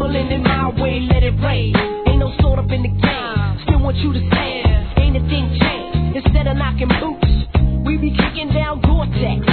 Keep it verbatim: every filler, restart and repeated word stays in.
Rolling in my way, let it rain. Ain't no sort up in the game. Still want you to stand. Ain't a thing changed. Instead of knocking boots, we be kicking down Gore-Tex.